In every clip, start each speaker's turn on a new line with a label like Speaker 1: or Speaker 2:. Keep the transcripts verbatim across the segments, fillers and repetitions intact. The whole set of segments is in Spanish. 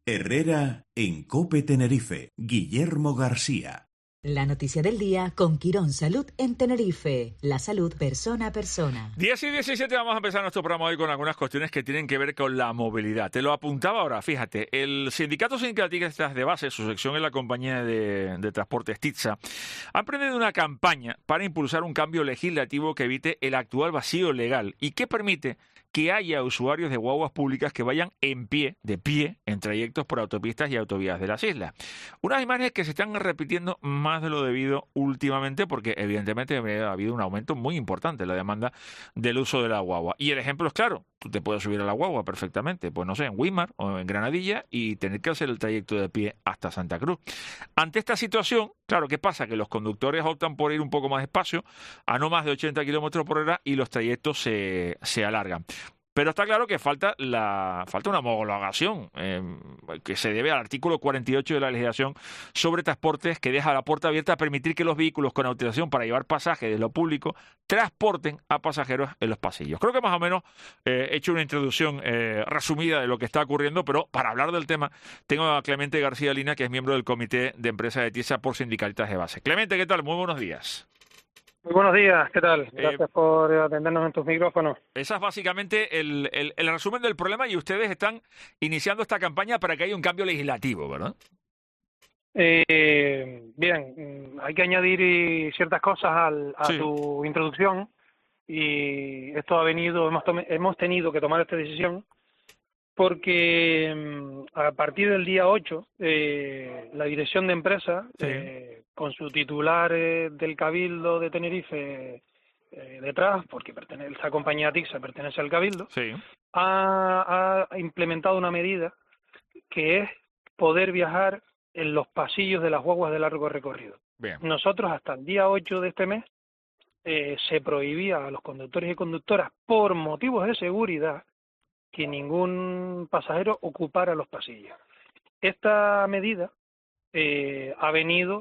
Speaker 1: Herrera en COPE Tenerife. Guillermo García.
Speaker 2: La noticia del día con Quirón Salud en Tenerife. La salud persona a persona.
Speaker 3: diez y diecisiete, vamos a empezar nuestro programa hoy con algunas cuestiones que tienen que ver con la movilidad. Te lo apuntaba ahora, fíjate. El Sindicato Sindicalistas de Base, su sección en la compañía de, de transportes TITSA, ha emprendido una campaña para impulsar un cambio legislativo que evite el actual vacío legal y que permite que haya usuarios de guaguas públicas que vayan en pie, de pie, en trayectos por autopistas y autovías de las islas. Unas imágenes que se están repitiendo más de lo debido últimamente porque evidentemente ha habido un aumento muy importante en la demanda del uso de la guagua. Y el ejemplo es claro, tú te puedes subir a la guagua perfectamente, pues no sé, en Guimar o en Granadilla y tener que hacer el trayecto de pie hasta Santa Cruz. Ante esta situación, claro, ¿qué pasa? Que los conductores optan por ir un poco más despacio, a no más de ochenta kilómetros por hora y los trayectos se, se alargan. Pero está claro que falta la falta una homologación eh, que se debe al artículo cuarenta y ocho de la legislación sobre transportes, que deja la puerta abierta a permitir que los vehículos con autorización para llevar pasaje de lo público transporten a pasajeros en los pasillos. Creo que más o menos eh, he hecho una introducción eh, resumida de lo que está ocurriendo, pero para hablar del tema tengo a Clemente García Lina, que es miembro del Comité de Empresa de TISA por Sindicalistas de Base. Clemente, ¿qué tal? Muy buenos días.
Speaker 4: Muy buenos días, ¿qué tal? Gracias
Speaker 3: eh,
Speaker 4: por atendernos en tus micrófonos.
Speaker 3: Esa es básicamente el, el, el resumen del problema y ustedes están iniciando esta campaña para que haya un cambio legislativo, ¿verdad?
Speaker 4: Eh, bien, hay que añadir ciertas cosas al, a sí. tu introducción y esto ha venido, hemos, tome, hemos tenido que tomar esta decisión porque a partir del día ocho eh, la dirección de empresa sí. eh, con su titular eh, del Cabildo de Tenerife eh, detrás, porque pertenece, esa compañía TICSA pertenece al Cabildo,
Speaker 3: sí.
Speaker 4: ha, ha implementado una medida que es poder viajar en los pasillos de las guaguas de largo recorrido.
Speaker 3: Bien.
Speaker 4: Nosotros hasta el día ocho de este mes eh, se prohibía a los conductores y conductoras por motivos de seguridad que ningún pasajero ocupara los pasillos. Esta medida eh, ha venido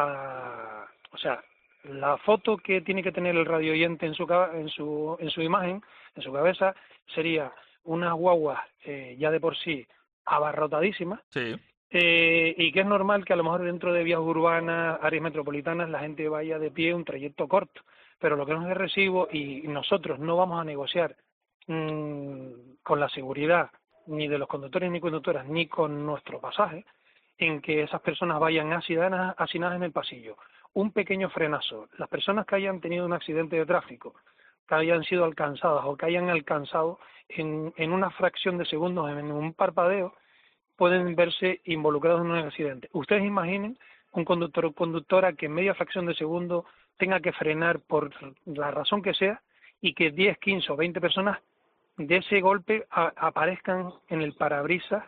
Speaker 4: a, o sea, la foto que tiene que tener el radioyente en su en su en su imagen, en su cabeza, sería unas guaguas eh, ya de por sí abarrotadísimas,
Speaker 3: sí.
Speaker 4: eh, y que es normal que a lo mejor dentro de vías urbanas, áreas metropolitanas, la gente vaya de pie un trayecto corto, pero lo que no es de recibo y nosotros no vamos a negociar mmm, con la seguridad ni de los conductores ni conductoras ni con nuestro pasaje, en que esas personas vayan hacinadas, hacinadas en el pasillo. Un pequeño frenazo. Las personas que hayan tenido un accidente de tráfico, que hayan sido alcanzadas o que hayan alcanzado en, en una fracción de segundos, en un parpadeo, pueden verse involucrados en un accidente. Ustedes imaginen un conductor o conductora que en media fracción de segundo tenga que frenar por la razón que sea y que diez, quince o veinte personas de ese golpe a, aparezcan en el parabrisas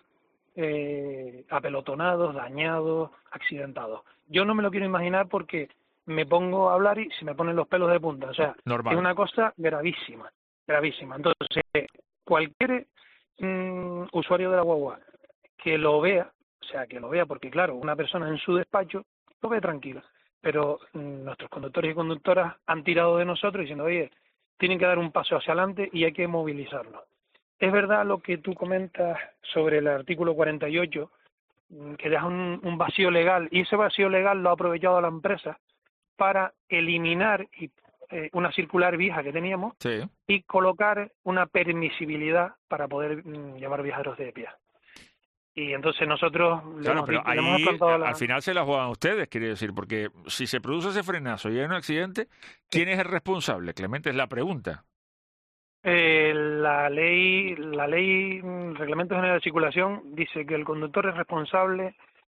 Speaker 4: eh, apelotonados, dañados, accidentados. Yo no me lo quiero imaginar porque me pongo a hablar y se me ponen los pelos de punta. O sea,
Speaker 3: normal.
Speaker 4: Es una cosa gravísima, gravísima. Entonces, cualquier mmm, usuario de la guagua que lo vea, o sea, que lo vea, porque claro, una persona en su despacho lo ve tranquila, pero mmm, nuestros conductores y conductoras han tirado de nosotros diciendo, oye, tienen que dar un paso hacia adelante y hay que movilizarnos. Es verdad lo que tú comentas sobre el artículo cuarenta y ocho, que deja un, un vacío legal, y ese vacío legal lo ha aprovechado la empresa para eliminar y, eh, una circular vieja que teníamos
Speaker 3: sí.
Speaker 4: y colocar una permisibilidad para poder mm, llevar viajeros de pie. Y entonces nosotros
Speaker 3: claro,
Speaker 4: le hemos,
Speaker 3: pero
Speaker 4: le
Speaker 3: ahí
Speaker 4: hemos plantado la...
Speaker 3: al final se la juegan ustedes, quiere decir, porque si se produce ese frenazo y hay un accidente, ¿quién es el responsable? Clemente, es la pregunta.
Speaker 4: Eh, la ley, la ley, Reglamento General de Circulación, dice que el conductor es responsable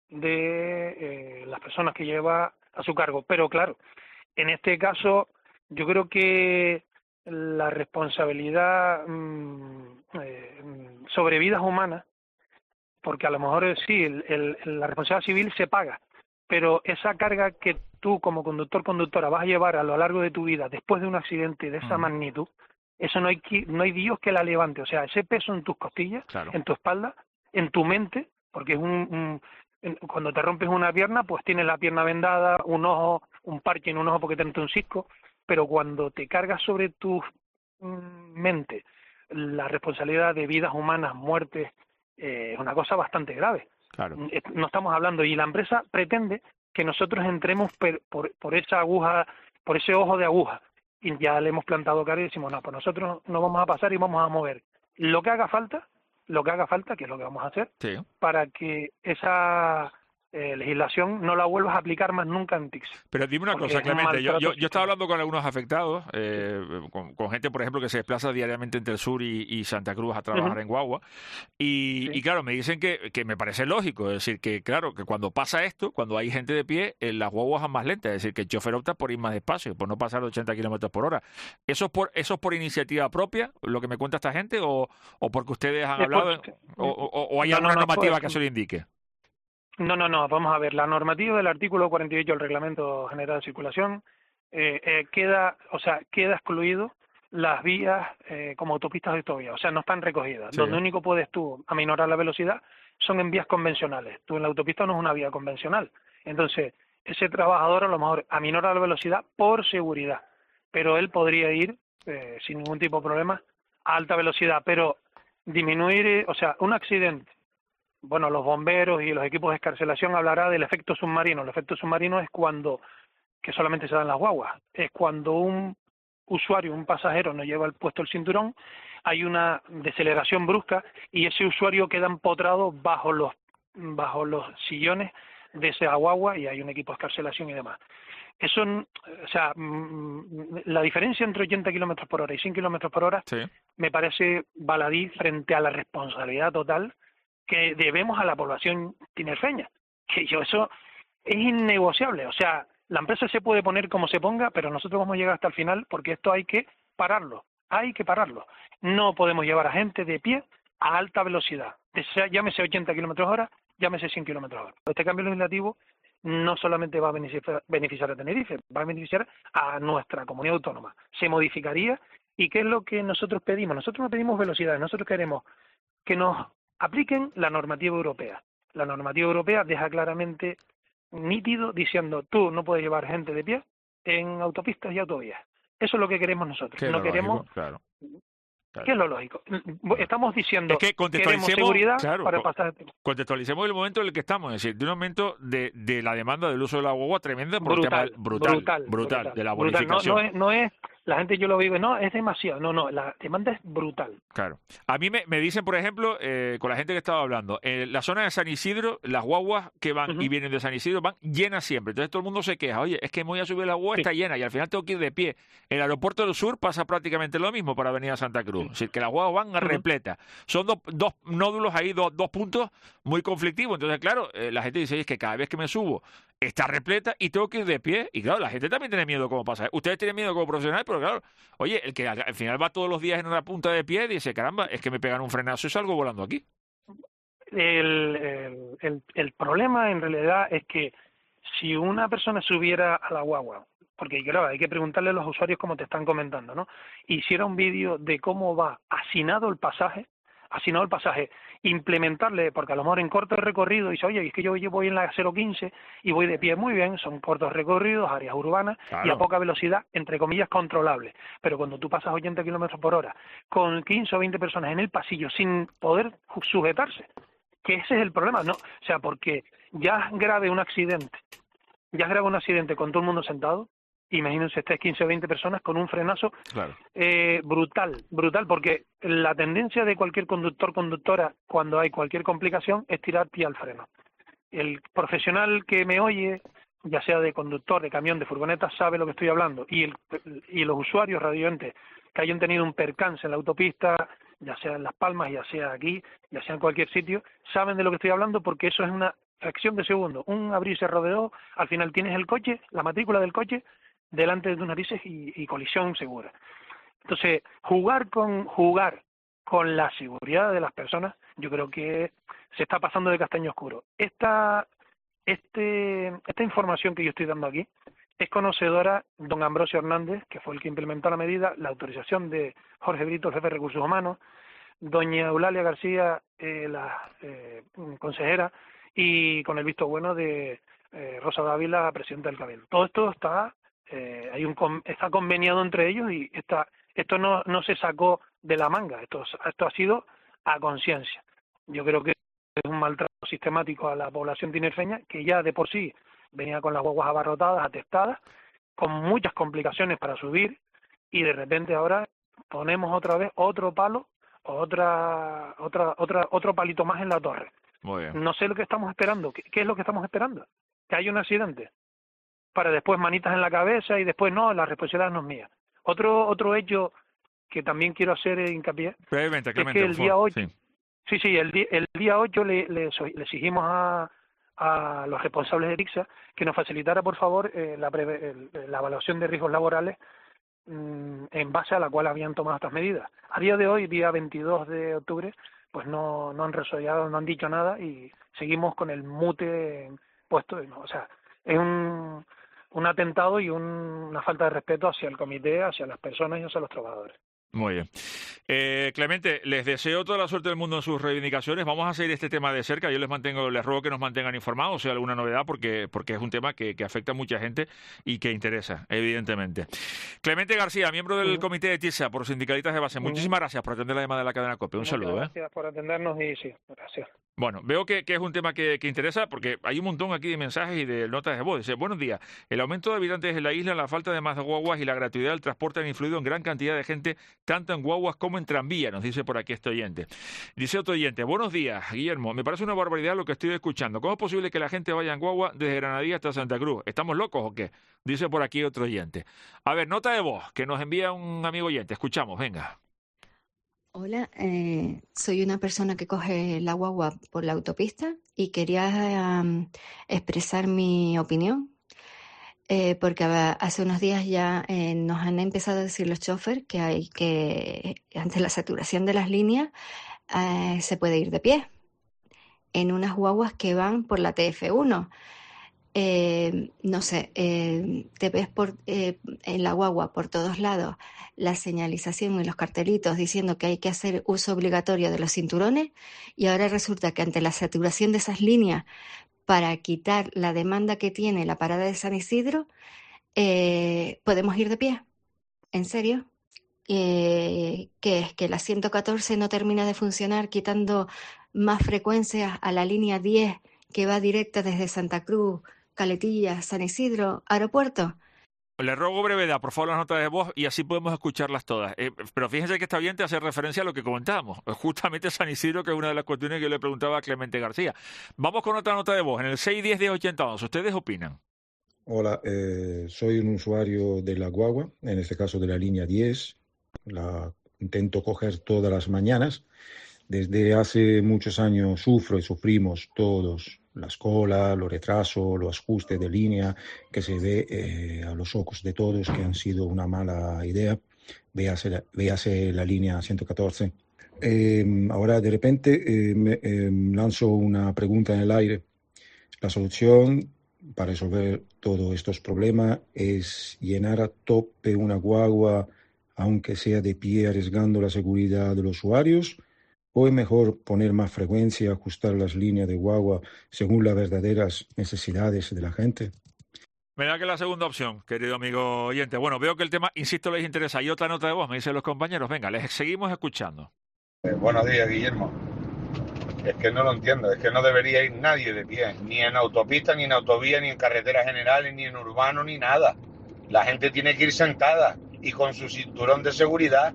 Speaker 4: de eh, las personas que lleva a su cargo. Pero claro, en este caso, yo creo que la responsabilidad mmm, eh, sobre vidas humanas, porque a lo mejor sí, el, el, la responsabilidad civil se paga, pero esa carga que tú como conductor, conductora vas a llevar a lo largo de tu vida después de un accidente de esa
Speaker 3: mm.
Speaker 4: magnitud, eso no hay que, no hay Dios que la levante. O sea, ese peso en tus costillas,
Speaker 3: claro.
Speaker 4: en tu espalda, en tu mente, porque es un, un cuando te rompes una pierna, pues tienes la pierna vendada, un ojo, un parche en un ojo porque te entra un cisco, pero cuando te cargas sobre tu mm, mente la responsabilidad de vidas humanas, muertes, eh, es una cosa bastante grave.
Speaker 3: Claro.
Speaker 4: No estamos hablando, y la empresa pretende que nosotros entremos per, por, por esa aguja, por ese ojo de aguja, y ya le hemos plantado cara y decimos, no, pues nosotros no vamos a pasar y vamos a mover lo que haga falta, lo que haga falta, que es lo que vamos a hacer,
Speaker 3: Sí.
Speaker 4: para que esa eh, legislación no la vuelvas a aplicar más nunca en T I C S.
Speaker 3: Pero dime una
Speaker 4: Porque
Speaker 3: cosa,
Speaker 4: es un
Speaker 3: Clemente, yo,
Speaker 4: maltrato
Speaker 3: yo, yo estaba
Speaker 4: sistémico.
Speaker 3: hablando con algunos afectados, eh, con, con gente, por ejemplo, que se desplaza diariamente entre el sur y, y Santa Cruz a trabajar
Speaker 4: Ujú.
Speaker 3: en guagua, y,
Speaker 4: Sí.
Speaker 3: y claro, me dicen que, que me parece lógico, es decir, que claro, que cuando pasa esto, cuando hay gente de pie, eh, las guaguas van más lentas, es decir, que el chofer opta por ir más despacio, por no pasar de ochenta kilómetros por hora. ¿Eso es por eso es por iniciativa propia, lo que me cuenta esta gente, o, o porque ustedes han
Speaker 4: Es
Speaker 3: hablado,
Speaker 4: porque-
Speaker 3: o, o- o hay
Speaker 4: No, no,
Speaker 3: alguna
Speaker 4: no,
Speaker 3: normativa
Speaker 4: pues-
Speaker 3: que eso lo indique?
Speaker 4: No, no, no, vamos a ver, la normativa del artículo cuarenta y ocho del Reglamento General de Circulación eh, eh, queda, o sea, queda excluido las vías eh, como autopistas de autovía, o sea, no están recogidas.
Speaker 3: Sí.
Speaker 4: Donde único puedes tú aminorar la velocidad son en vías convencionales. Tú en la autopista no es una vía convencional. Entonces, ese trabajador a lo mejor aminora la velocidad por seguridad, pero él podría ir eh, sin ningún tipo de problema a alta velocidad, pero disminuir, eh, o sea, un accidente. Bueno, los bomberos y los equipos de excarcelación hablará del efecto submarino. El efecto submarino es cuando, que solamente se da en las guaguas, es cuando un usuario, un pasajero no lleva el puesto el cinturón, hay una deceleración brusca y ese usuario queda empotrado bajo los bajo los sillones de esa guagua y hay un equipo de excarcelación y demás. Eso, o sea, la diferencia entre ochenta kilómetros por hora y cien kilómetros por hora
Speaker 3: Sí.
Speaker 4: me parece baladí frente a la responsabilidad total que debemos a la población tinerfeña. Que yo eso es innegociable. O sea, la empresa se puede poner como se ponga, pero nosotros vamos a llegar hasta el final porque esto hay que pararlo. Hay que pararlo. No podemos llevar a gente de pie a alta velocidad. Sea, llámese ochenta kilómetros hora, llámese cien kilómetros hora. Este cambio legislativo no solamente va a beneficiar, beneficiar a Tenerife, va a beneficiar a nuestra comunidad autónoma. Se modificaría. ¿Y qué es lo que nosotros pedimos? Nosotros no pedimos velocidad, nosotros queremos que nos apliquen la normativa europea. La normativa europea deja claramente nítido diciendo tú no puedes llevar gente de pie en autopistas y autovías. Eso es lo que queremos nosotros.
Speaker 3: Que es
Speaker 4: No
Speaker 3: lo
Speaker 4: queremos,
Speaker 3: lógico, claro. Claro.
Speaker 4: ¿qué es lo lógico? Estamos diciendo
Speaker 3: Es que
Speaker 4: queremos
Speaker 3: contextualicemos,
Speaker 4: seguridad
Speaker 3: claro,
Speaker 4: para
Speaker 3: co-
Speaker 4: pasar
Speaker 3: contextualicemos el momento en el que estamos, es decir, de un momento de, de la demanda del uso de la guagua tremenda por el tema
Speaker 4: brutal,
Speaker 3: del- brutal,
Speaker 4: brutal,
Speaker 3: brutal, de la
Speaker 4: brutal. No,
Speaker 3: bonificación.
Speaker 4: no es, no es, la gente yo lo vive, no, es demasiado. No, no, la demanda es brutal.
Speaker 3: Claro. A mí me, me dicen, por ejemplo, eh, con la gente que estaba hablando, en la zona de San Isidro, las guaguas que van
Speaker 4: Ujú.
Speaker 3: y vienen de San Isidro van llenas siempre. Entonces todo el mundo se queja, oye, es que me voy a subir la guagua,
Speaker 4: Sí.
Speaker 3: está llena y al final tengo que ir de pie. En el aeropuerto del sur pasa prácticamente lo mismo para venir a Santa Cruz. Es decir, que las guaguas van a
Speaker 4: Ujú.
Speaker 3: repletas. Son dos, dos nódulos ahí, dos, dos puntos muy conflictivos. Entonces, claro, eh, la gente dice, es que cada vez que me subo está repleta y tengo que ir de pie. Y claro, la gente también tiene miedo como pasa. Ustedes tienen miedo como profesionales, pero claro, oye, el que al al final va todos los días en una punta de pie dice, caramba, es que me pegan un frenazo y salgo volando aquí.
Speaker 4: El, el, el, el problema en realidad es que si una persona subiera a la guagua, porque claro, hay que preguntarle a los usuarios como te están comentando, ¿no? Hiciera un vídeo de cómo va asignado el pasaje, asignado el pasaje, implementarle, porque a lo mejor en corto recorrido dice, oye, es que yo, yo voy en la cero quince y voy de pie muy bien, son cortos recorridos, áreas urbanas
Speaker 3: Claro.
Speaker 4: y a poca velocidad, entre comillas, controlable. Pero cuando tú pasas ochenta kilómetros por hora con quince o veinte personas en el pasillo sin poder ju- sujetarse, que ese es el problema, ¿no? O sea, porque ya es grave un accidente, ya es grave un accidente con todo el mundo sentado, imagínense ustedes quince o veinte personas con un frenazo
Speaker 3: Claro.
Speaker 4: eh, brutal, brutal, porque la tendencia de cualquier conductor, conductora, cuando hay cualquier complicación, es tirar pie al freno. El profesional que me oye, ya sea de conductor, de camión, de furgoneta, sabe lo que estoy hablando. Y, el, y los usuarios radioyentes que hayan tenido un percance en la autopista, ya sea en Las Palmas, ya sea aquí, ya sea en cualquier sitio, saben de lo que estoy hablando porque eso es una fracción de segundo. Un abrir y cerrar de ojos, al final tienes el coche, la matrícula del coche, delante de tus narices y, y colisión segura. Entonces, jugar con jugar con la seguridad de las personas, yo creo que se está pasando de castaño oscuro. Esta este esta información que yo estoy dando aquí es conocedora don Ambrosio Hernández, que fue el que implementó la medida, la autorización de Jorge Brito, el jefe de Recursos Humanos, doña Eulalia García, eh, la eh, consejera, y con el visto bueno de eh, Rosa Dávila, presidenta del Cabildo. Todo esto está eh, hay un con, está conveniado entre ellos y está, esto no, no se sacó de la manga, esto, esto ha sido a conciencia. Yo creo que es un maltrato sistemático a la población tinerfeña, que ya de por sí venía con las guaguas abarrotadas, atestadas, con muchas complicaciones para subir, y de repente ahora ponemos otra vez otro palo, otra, otra, otra, otro palito más en la torre.
Speaker 3: Muy bien.
Speaker 4: No sé lo que estamos esperando. ¿Qué, qué es lo que estamos esperando? Que haya un accidente, para después manitas en la cabeza y después no, la responsabilidad no es mía. Otro, otro hecho que también quiero hacer hincapié,
Speaker 3: Brevemente,
Speaker 4: es que el día ocho, sí, sí, sí el, día, el día ocho le, le, le exigimos a, a los responsables de TICSA que nos facilitara, por favor, eh, la, preve, el, la evaluación de riesgos laborales mmm, en base a la cual habían tomado estas medidas. A día de hoy, día veintidós de octubre, pues no, no han resolvido, no han dicho nada y seguimos con el mute puesto. ¿No? O sea, es un, un atentado y un, una falta de respeto hacia el comité, hacia las personas y hacia los trabajadores.
Speaker 3: Muy bien. Eh, Clemente, les deseo toda la suerte del mundo en sus reivindicaciones. Vamos a seguir este tema de cerca. Yo les mantengo, les ruego que nos mantengan informados, si hay alguna novedad, porque, porque es un tema que, que afecta a mucha gente y que interesa, evidentemente. Clemente García, miembro del uh-huh. comité de TICSA por sindicalistas de base. Uh-huh. Muchísimas gracias por atender la llamada de la cadena COPE. Un
Speaker 4: Muchas
Speaker 3: saludo.
Speaker 4: Gracias
Speaker 3: ¿eh?
Speaker 4: por atendernos y sí, gracias.
Speaker 3: Bueno, veo que, que es un tema que, que interesa porque hay un montón aquí de mensajes y de notas de voz. Dice, buenos días. El aumento de habitantes en la isla, la falta de más guaguas y la gratuidad del transporte han influido en gran cantidad de gente, tanto en guaguas como en tranvía, nos dice por aquí este oyente. Dice otro oyente, buenos días, Guillermo. Me parece una barbaridad lo que estoy escuchando. ¿Cómo es posible que la gente vaya en guagua desde Granadilla hasta Santa Cruz? ¿Estamos locos o qué? Dice por aquí otro oyente. A ver, nota de voz que nos envía un amigo oyente. Escuchamos, venga.
Speaker 5: Hola, eh, soy una persona que coge la guagua por la autopista y quería um, expresar mi opinión, eh, porque hace unos días ya eh, nos han empezado a decir los choferes que hay que, ante la saturación de las líneas, eh, se puede ir de pie en unas guaguas que van por la T F uno. Eh, no sé, eh, te ves por, eh, en la guagua por todos lados la señalización y los cartelitos diciendo que hay que hacer uso obligatorio de los cinturones y ahora resulta que ante la saturación de esas líneas para quitar la demanda que tiene la parada de San Isidro eh, podemos ir de pie. ¿En serio? Eh, ¿Qué es? ¿Que la ciento catorce no termina de funcionar quitando más frecuencias a la línea diez que va directa desde Santa Cruz, Caletilla, San Isidro, aeropuerto?
Speaker 3: Le ruego brevedad, por favor, las notas de voz y así podemos escucharlas todas. Eh, pero fíjense que está bien te hace referencia a lo que comentábamos, justamente San Isidro, que es una de las cuestiones que yo le preguntaba a Clemente García. Vamos con otra nota de voz, en el seis diez diez ochenta y dos. ¿Ustedes opinan?
Speaker 6: Hola, eh, soy un usuario de la guagua, en este caso de la línea diez. La intento coger todas las mañanas. Desde hace muchos años sufro y sufrimos todos las colas, los retrasos, los ajustes de línea, que se ve eh, a los ojos de todos que han sido una mala idea. Véase la, véase la línea ciento catorce. Eh, ahora de repente eh, me eh, lanzo una pregunta en el aire. La solución para resolver todos estos problemas es llenar a tope una guagua, aunque sea de pie, arriesgando la seguridad de los usuarios. ¿O es mejor poner más frecuencia, ajustar las líneas de guagua según las verdaderas necesidades de la gente?
Speaker 3: Me da que la segunda opción, querido amigo oyente. Bueno, veo que el tema, insisto, les interesa. Y otra nota de voz, me dicen los compañeros. Venga, les seguimos escuchando.
Speaker 7: Eh, buenos días, Guillermo. Es que no lo entiendo, es que no debería ir nadie de pie, ni en autopista, ni en autovía, ni en carreteras generales, ni en urbano, ni nada. La gente tiene que ir sentada y con su cinturón de seguridad.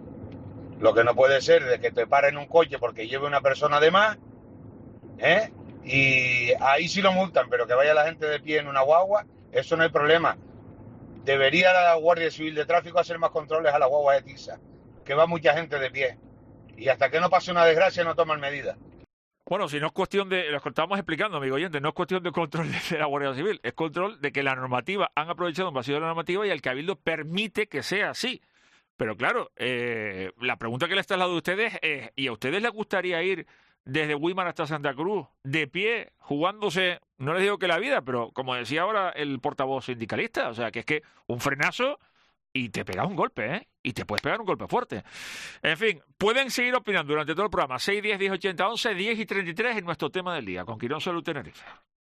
Speaker 7: Lo que no puede ser de que te paren un coche porque lleve una persona de más, ¿eh? Y ahí sí lo multan, pero que vaya la gente de pie en una guagua, eso no hay problema. Debería la Guardia Civil de Tráfico hacer más controles a la guagua de TICSA, que va mucha gente de pie. Y hasta que no pase una desgracia no toman medidas.
Speaker 3: Bueno, si no es cuestión de, lo que estábamos explicando, amigo oyente, no es cuestión de control de la Guardia Civil, es control de que la normativa, han aprovechado un vacío de la normativa y el Cabildo permite que sea así. Pero claro, eh, la pregunta que les traslado a ustedes es, ¿y a ustedes les gustaría ir desde Güímar hasta Santa Cruz, de pie, jugándose, no les digo que la vida, pero como decía ahora el portavoz sindicalista, o sea, que es que un frenazo y te pegas un golpe, ¿eh? Y te puedes pegar un golpe fuerte. En fin, pueden seguir opinando durante todo el programa, seis diez diez ochenta once, diez y treinta y tres en nuestro tema del día, con Quirón Salud Tenerife.